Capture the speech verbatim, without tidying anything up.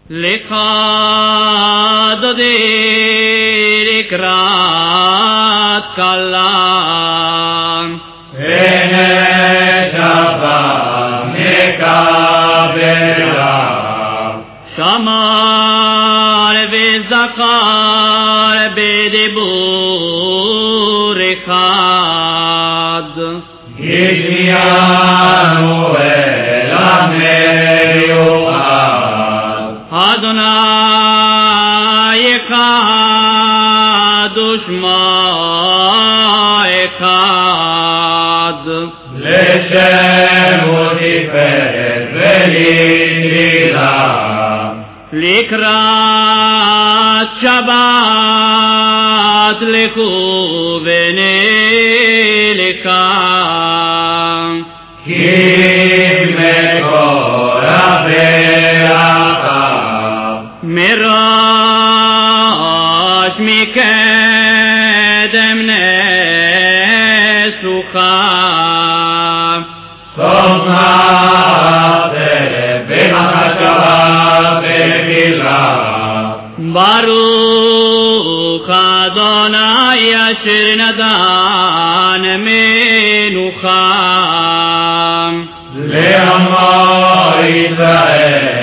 לך דודי לקראת כלה ונשבה מקבלה שמר וזכר בדיבור אחד השמיענו אל המיוחד אדוני אחד ושמו אחד לשם ותפארת ולתהילה לקראת שבת לכו ונלקה כי מקור הברכה מראש מקדם נסוכה סוף מעשה במחשבה במילה ברוך אדוני אשר נתן מנוחה לעמו ישראל